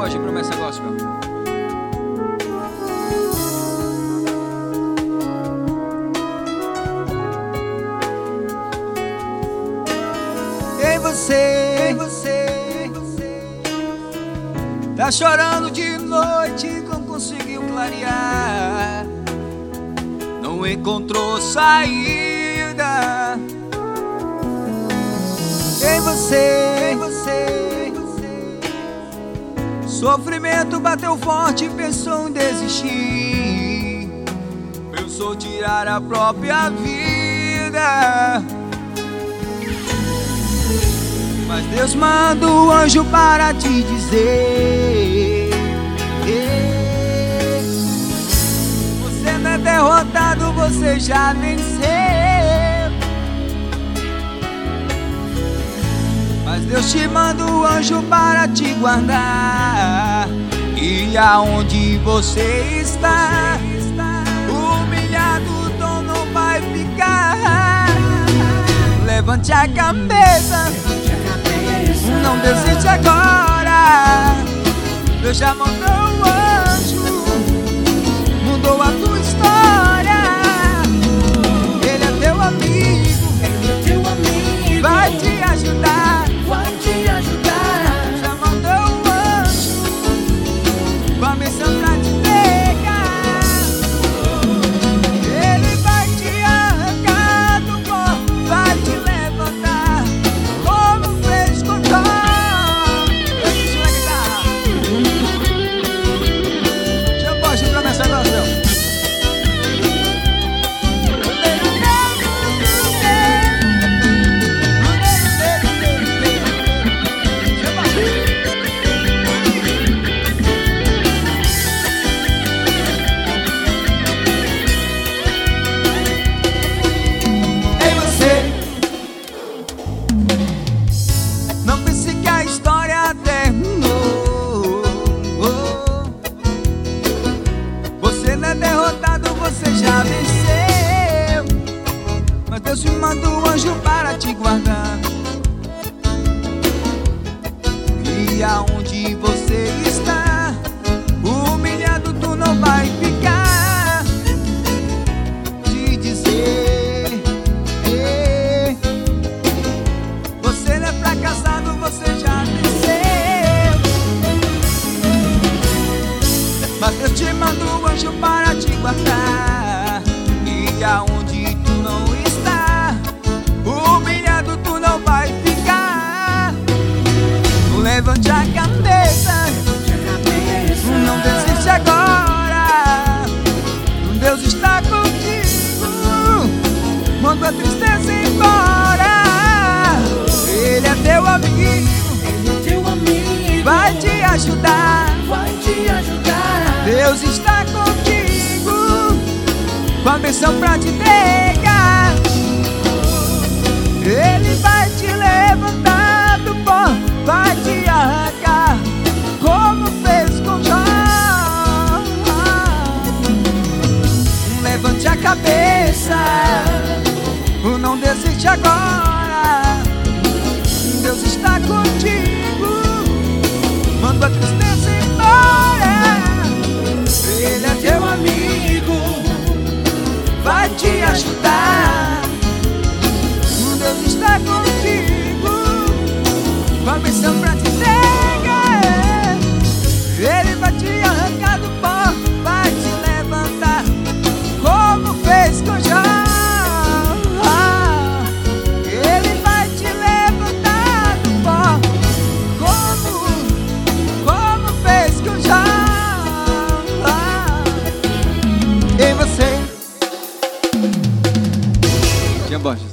voz de Promessa Gospel. Ei você, tá chorando de noite, não conseguiu clarear, não encontrou saída. Ei você, sofrimento bateu forte, pensou em desistir, pensou tirar a própria vida. Mas Deus manda o anjo para te dizer: você não é derrotado, você já venceu. Mas Deus te manda o anjo para te guardar, e aonde você está, humilhado tu não vai ficar. Levante a cabeça, não desiste agora. Deus já mandou o anjo, mudou a tua história. Ele é teu amigo, vai te ajudar, já mandou o anjo com a missão pra te pegar. Ele vai te arrancar do pó, vai te levantar, como fez com Jó. Deixa eu pôr de Promessa Gospel. Você já venceu, mas Deus te manda o anjo para te guardar, e aonde você está, humilhado tu não vai ficar. Te dizer, você não é fracassado, você já venceu. Mas Deus te manda o anjo para te guardar, e aonde tu não está, humilhado tu não vai ficar. Levante a cabeça, não desiste agora. Deus está contigo, manda a tristeza embora. Ele é teu amigo, vai te ajudar, Deus está contigo, com a bênção pra te pegar. Ele vai te levantar do pó, vai te arrancar, como fez com Jó. Levante a cabeça, não desiste agora. Deus está contigo, manda a tristeza embora. Ele é teu amigo, vai te ajudar. Deus está contigo, com a missão pra te pegar. Ele vai te arrancar do pó, vai te levantar, como fez com Jó. Ele vai te levantar do pó, como fez com Jó. Em você, Jean Borges.